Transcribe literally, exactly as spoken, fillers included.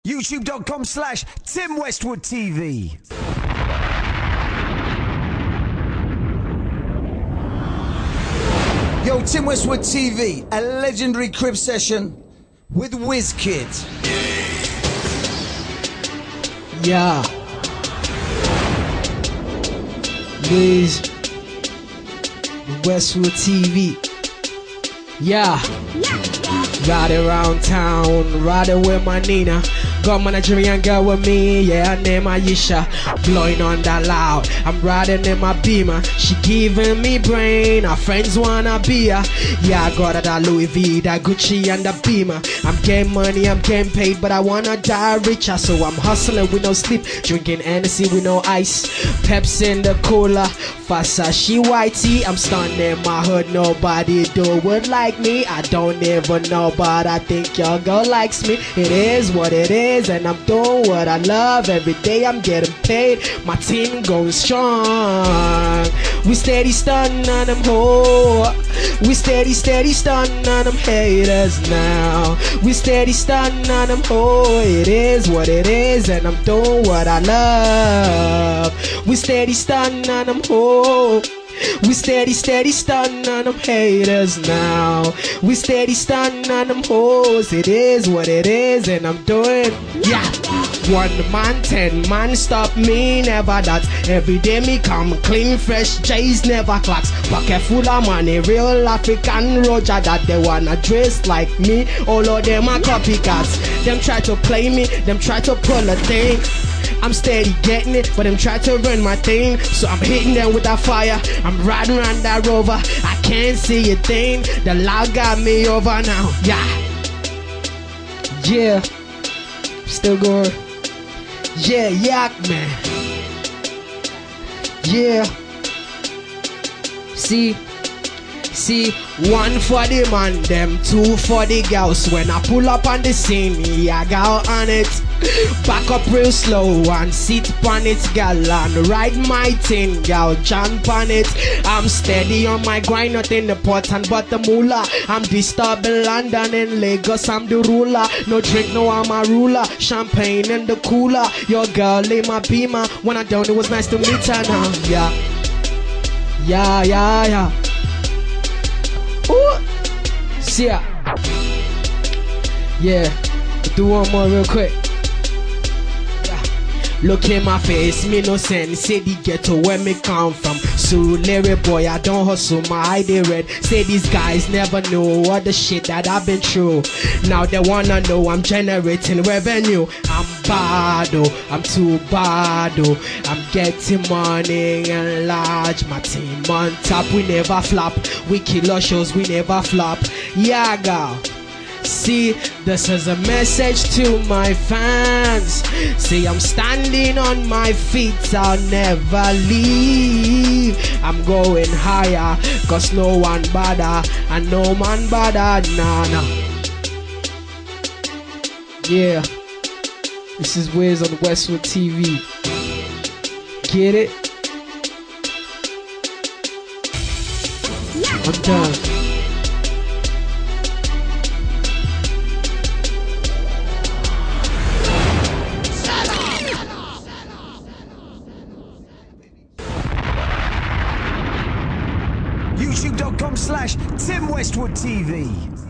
YouTube.com slash Tim Westwood TV. Yo, Tim Westwood T V, a legendary crib session with WizKid. Yeah. Wiz Westwood T V. Yeah. Ride around town, riding with my Nina. Got my Nigerian girl with me, yeah, her name Aisha. Blowing on that loud, I'm riding in my Beamer. She giving me brain, her friends wanna be her. Yeah, I got her that Louis V, that Gucci and the Beamer. I'm getting money, I'm getting paid, but I wanna die richer. So I'm hustling with no sleep, drinking Hennessy with no ice. Pepsi in the cooler, Versace white tea. I'm stunning my hood, nobody do it like me. I don't even know, but I think your girl likes me. It is what it is, and I'm doing what I love. Every day I'm getting paid, my team going strong. We steady stunning on them ho. We steady, steady stunning on them haters now. We steady stunning on them ho. It is what it is, and I'm doing what I love. We steady stunning on them ho. We steady, steady stunning on them haters now. We steady stunning on them hoes. It is what it is, and I'm doing, yeah. One man, ten man, stop me, never that. Every day me come clean, fresh, J's never clocks. Pocket full of money, real African Roger that they wanna dress like me. All of them are copycats. Them try to play me, them try to pull a thing. I'm steady getting it, but I'm trying to run my thing. So I'm hitting them with that fire. I'm riding around that rover. I can't see a thing. The loud got me over now. Yeah. Yeah. Still going. Yeah, yak man. Yeah. See. See, one for the man, them two for the girls. When I pull up on the scene, yeah, I got on it. Back up real slow and sit on it, gal, and ride my thing, gal, jump on it. I'm steady on my grind, not in the pot and but the moolah. I'm disturbing London and Lagos, I'm the ruler. No drink, no, I'm a ruler. Champagne in the cooler. Your girl in my Beamer. When I down, it was nice to meet her now. Yeah, yeah, yeah, yeah. Ooh. See ya. Yeah, do one more real quick. Yeah. Look in my face, me no sense. Say the ghetto where me come from. Surulere boy, I don't hustle, my eye they red. Say these guys never know what the shit that I've been through. Now they wanna know I'm generating revenue. I'm bad oh, I'm too bad oh. I'm getting money and large. My team on top, we never flop. We kill our shows, we never flop. Yeah, girl. See, this is a message to my fans. See, I'm standing on my feet, I'll never leave. I'm going higher, cause no one bother, and no man bother, nah, nah. Yeah, this is Wiz on Westwood T V. Get it? I'm done. YouTube.com slash Tim Westwood TV.